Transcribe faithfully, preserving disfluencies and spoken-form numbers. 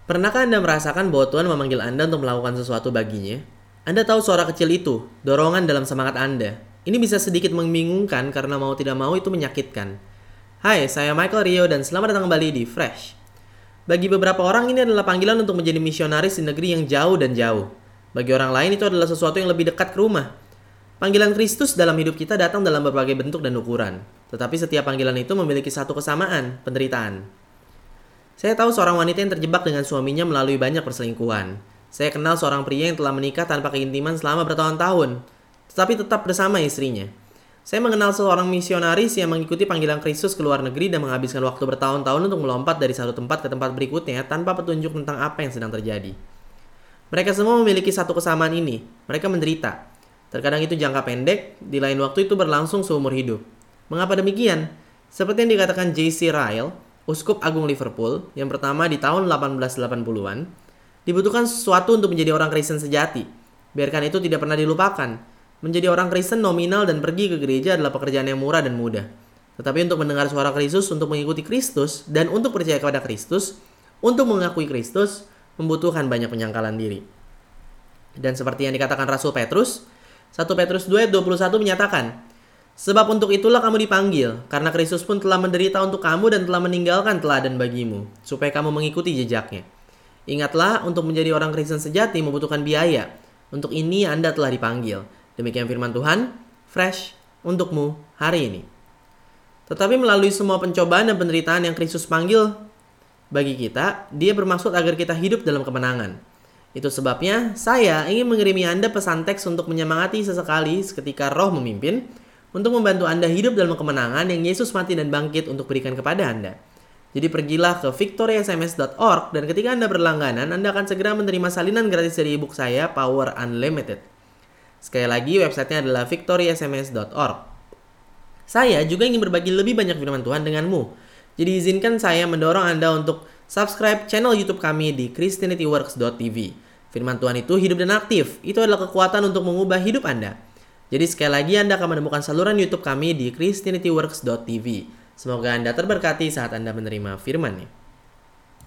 Pernahkah Anda merasakan bahwa Tuhan memanggil Anda untuk melakukan sesuatu baginya? Anda tahu suara kecil itu, dorongan dalam semangat Anda. Ini bisa sedikit membingungkan karena mau tidak mau itu menyakitkan. Hai, saya Michael Rio dan selamat datang kembali di Fresh. Bagi beberapa orang ini adalah panggilan untuk menjadi misionaris di negeri yang jauh dan jauh. Bagi orang lain itu adalah sesuatu yang lebih dekat ke rumah. Panggilan Kristus dalam hidup kita datang dalam berbagai bentuk dan ukuran. Tetapi setiap panggilan itu memiliki satu kesamaan, penderitaan. Saya tahu seorang wanita yang terjebak dengan suaminya melalui banyak perselingkuhan. Saya kenal seorang pria yang telah menikah tanpa keintiman selama bertahun-tahun, tetapi tetap bersama istrinya. Saya mengenal seorang misionaris yang mengikuti panggilan Kristus ke luar negeri dan menghabiskan waktu bertahun-tahun untuk melompat dari satu tempat ke tempat berikutnya tanpa petunjuk tentang apa yang sedang terjadi. Mereka semua memiliki satu kesamaan ini, mereka menderita. Terkadang itu jangka pendek, di lain waktu itu berlangsung seumur hidup. Mengapa demikian? Seperti yang dikatakan J C Ryle, Uskup Agung Liverpool, yang pertama di tahun delapan belas delapan puluhan, dibutuhkan sesuatu untuk menjadi orang Kristen sejati. Biarkan itu tidak pernah dilupakan. Menjadi orang Kristen nominal dan pergi ke gereja adalah pekerjaan yang murah dan mudah. Tetapi untuk mendengar suara Kristus, untuk mengikuti Kristus, dan untuk percaya kepada Kristus, untuk mengakui Kristus, membutuhkan banyak penyangkalan diri. Dan seperti yang dikatakan Rasul Petrus, satu Petrus dua ayat dua puluh satu menyatakan, sebab untuk itulah kamu dipanggil, karena Kristus pun telah menderita untuk kamu dan telah meninggalkan teladan bagimu, supaya kamu mengikuti jejaknya. Ingatlah, untuk menjadi orang Kristen sejati membutuhkan biaya. Untuk ini Anda telah dipanggil. Demikian firman Tuhan, fresh untukmu hari ini. Tetapi melalui semua pencobaan dan penderitaan yang Kristus panggil bagi kita, Dia bermaksud agar kita hidup dalam kemenangan. Itu sebabnya saya ingin mengirimi Anda pesan teks untuk menyemangati sesekali ketika Roh memimpin, untuk membantu Anda hidup dalam kemenangan yang Yesus mati dan bangkit untuk berikan kepada Anda. Jadi pergilah ke victory s m s dot org dan ketika Anda berlangganan, Anda akan segera menerima salinan gratis dari ebook saya, Power Unlimited. Sekali lagi, websitenya adalah victory s m s dot org. Saya juga ingin berbagi lebih banyak firman Tuhan denganmu. Jadi izinkan saya mendorong Anda untuk subscribe channel YouTube kami di christianity works dot t v. Firman Tuhan itu hidup dan aktif. Itu adalah kekuatan untuk mengubah hidup Anda. Jadi sekali lagi Anda akan menemukan saluran YouTube kami di christianity works dot t v. Semoga Anda terberkati saat Anda menerima firman-Nya.